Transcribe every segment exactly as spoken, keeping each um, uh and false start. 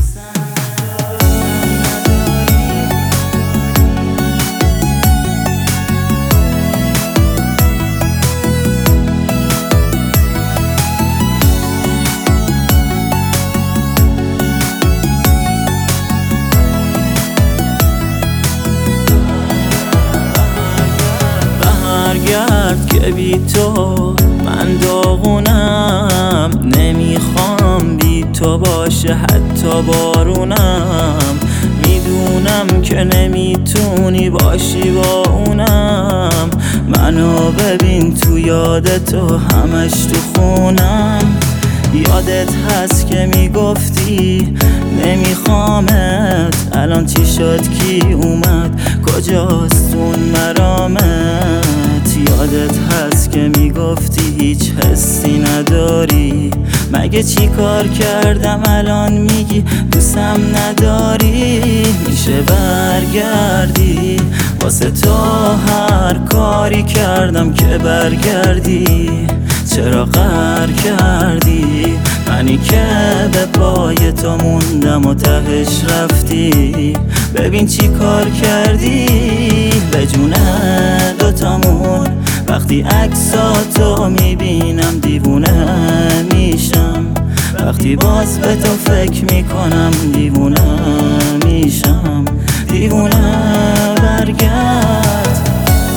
برگرد که بی تو من داغونم، نمیخوام بی تو باشه حتی بارونم. میدونم که نمیتونی باشی با اونم، منو ببین تو یاد تو همش تو خونم. یادت هست که میگفتی نمیخوامت، الان چی شد کی اومد کجاست اون مرامت؟ یادت هست که میگفتی هیچ حسی نداری، مگه چی کار کردم الان میگی دوستم نداری؟ میشه برگردی واسه تو هر کاری کردم که برگردی، چرا قهر کردی منی که به پای تو موندم و تهش رفتی؟ ببین چی کار کردی به جون دوتامون، وقتی عکساتو میبینم دیوونه میشم، وقتی باز به تو فکر میکنم دیوونه میشم. دیوونه برگرد.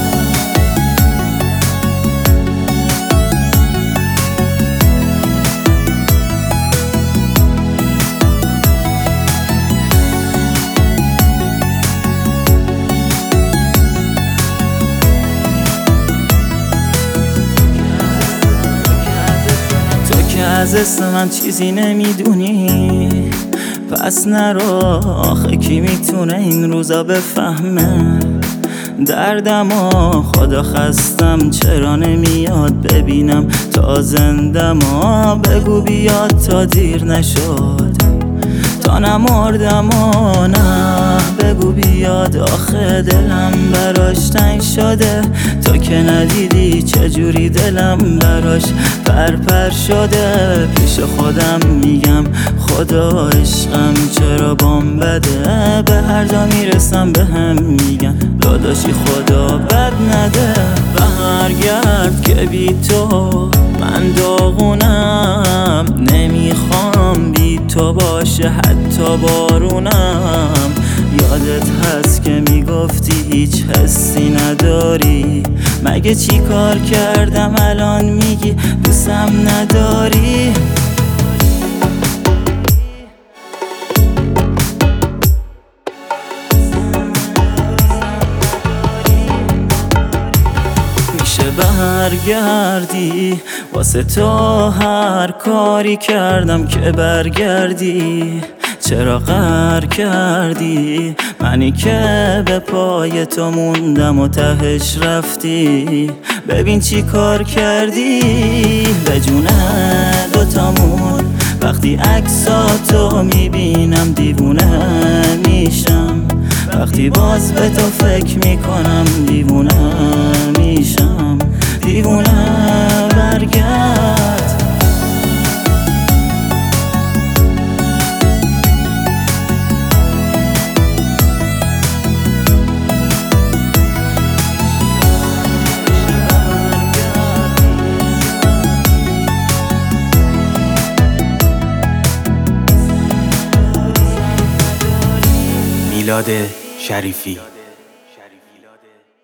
از اسم من چیزی نمیدونی، پس نرو، آخه کی میتونه این روزا بفهمه دردمو؟ خدا خستم چرا نمیاد ببینم تا زندمو، بگو بیاد تا دیر نشد تا نمردم و نه، بگو بیاد آخه دلم براش تنگ شده، تا که ندیدی چجوری دلم براش پرپر شده. پیش خودم میگم خدا عشقم چرا بام بده، به هر جا میرسم به هم میگم داداشی خدا بد نده. برگرد که بی تو من داغونم، نمیخوام بی تو باشه حتی بارونم. یادت هست که میگفتی هیچ حسی نداری، مگه چی کار کردم الان میگی دوستم نداری؟ میشه برگردی واسه تو هر کاری کردم که برگردی، چرا قهر کردی منی که به پای تو موندم و تهش رفتی؟ ببین چی کار کردی به جون دوتامون، وقتی عکساتو میبینم دیوونه میشم، وقتی باز به تو فکر میکنم دیوونه میشم. دیوونه برگرد. میلاد شریفی.